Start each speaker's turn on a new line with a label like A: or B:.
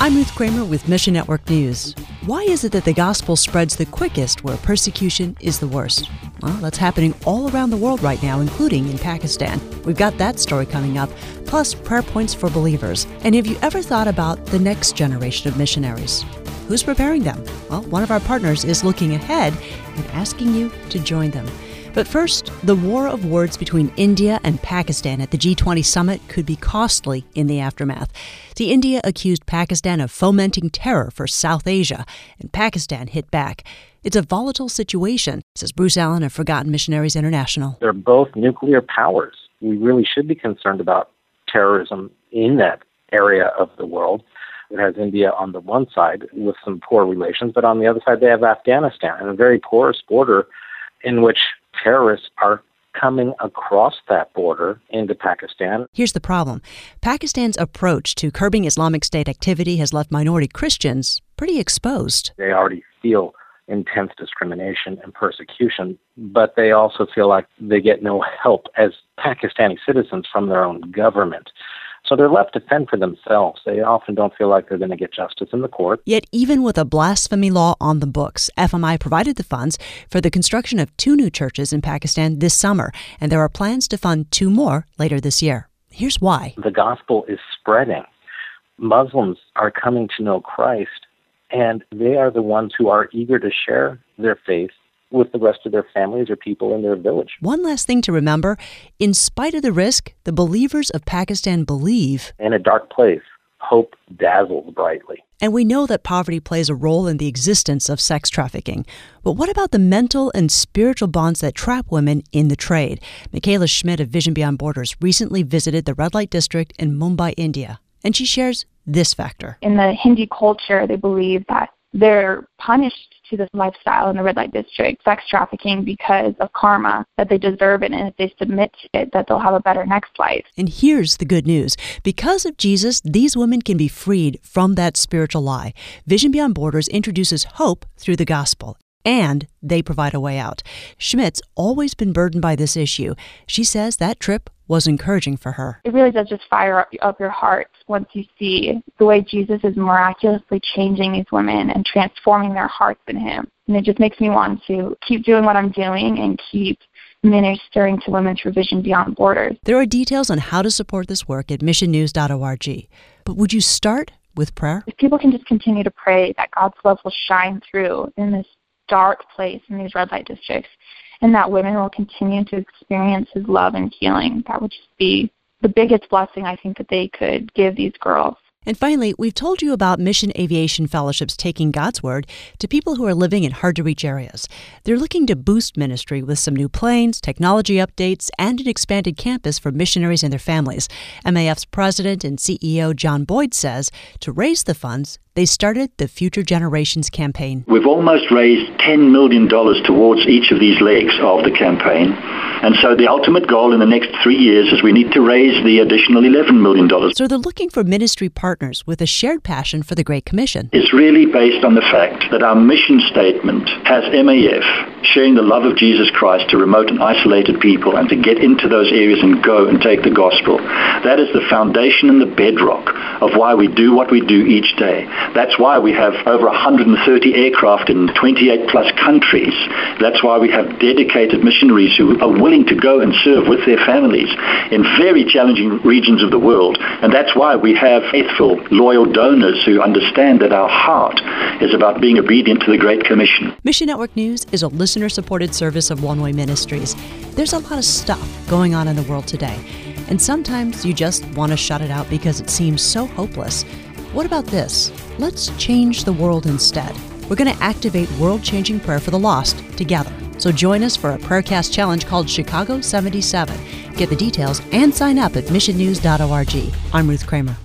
A: I'm Ruth Kramer with Mission Network News. Why is it that the gospel spreads the quickest where persecution is the worst? Well, that's happening all around the world right now, including in Pakistan. We've got that story coming up, plus prayer points for believers. And have you ever thought about the next generation of missionaries? Who's preparing them? Well, one of our partners is looking ahead and asking you to join them. But first, the war of words between India and Pakistan at the G20 summit could be costly in the aftermath. See, India accused Pakistan of fomenting terror for South Asia, and Pakistan hit back. It's a volatile situation, says Bruce Allen of Forgotten Missionaries International.
B: They're both nuclear powers. We really should be concerned about terrorism in that area of the world. It has India on the one side with some poor relations, but on the other side they have Afghanistan and a very porous border in which terrorists are coming across that border into Pakistan.
A: Here's the problem. Pakistan's approach to curbing Islamic State activity has left minority Christians pretty exposed.
B: They already feel intense discrimination and persecution, but they also feel like they get no help as Pakistani citizens from their own government. So they're left to fend for themselves. They often don't feel like they're going to get justice in the court.
A: Yet even with a blasphemy law on the books, FMI provided the funds for the construction of 2 new churches in Pakistan this summer, and there are plans to fund 2 more later this year. Here's why.
B: The gospel is spreading. Muslims are coming to know Christ, and they are the ones who are eager to share their faith with the rest of their families or people in their village.
A: One last thing to remember, in spite of the risk, the believers of Pakistan believe.
B: In a dark place, hope dazzles brightly.
A: And we know that poverty plays a role in the existence of sex trafficking. But what about the mental and spiritual bonds that trap women in the trade? Michaela Schmidt of Vision Beyond Borders recently visited the red light district in Mumbai, India. And she shares this factor.
C: In the Hindi culture, they believe that they're punished to this lifestyle in the red light district, sex trafficking, because of karma, that they deserve it, and if they submit to it, that they'll have a better next life.
A: And here's the good news. Because of Jesus, these women can be freed from that spiritual lie. Vision Beyond Borders introduces hope through the gospel, and they provide a way out. Schmidt's always been burdened by this issue. She says that trip was encouraging for her.
C: It really does just fire up your heart once you see the way Jesus is miraculously changing these women and transforming their hearts in Him. And it just makes me want to keep doing what I'm doing and keep ministering to women through Vision Beyond Borders.
A: There are details on how to support this work at missionnews.org. But would you start with prayer?
C: If people can just continue to pray that God's love will shine through in this dark place in these red light districts, and that women will continue to experience His love and healing, that would just be the biggest blessing I think that they could give these girls.
A: And finally, we've told you about Mission Aviation Fellowships taking God's Word to people who are living in hard-to-reach areas. They're looking to boost ministry with some new planes, technology updates, and an expanded campus for missionaries and their families. MAF's president and CEO John Boyd says to raise the funds, they started the Future Generations campaign.
D: We've almost raised $10 million towards each of these legs of the campaign. And so the ultimate goal in the next 3 years is we need to raise the additional $11 million.
A: So they're looking for ministry partners with a shared passion for the Great Commission.
D: It's really based on the fact that our mission statement has MAF sharing the love of Jesus Christ to remote and isolated people and to get into those areas and go and take the gospel. That is the foundation and the bedrock of why we do what we do each day. That's why we have over 130 aircraft in 28 plus countries. That's why we have dedicated missionaries who are willing to go and serve with their families in very challenging regions of the world. And that's why we have faithful, loyal donors who understand that our heart is about being obedient to the Great Commission.
A: Mission Network News is a listener-supported service of One Way Ministries. There's a lot of stuff going on in the world today, and sometimes you just want to shut it out because it seems so hopeless. What about this? Let's change the world instead. We're going to activate world-changing prayer for the lost together. So join us for a Prayercast challenge called Chicago 77. Get the details and sign up at missionnews.org. I'm Ruth Kramer.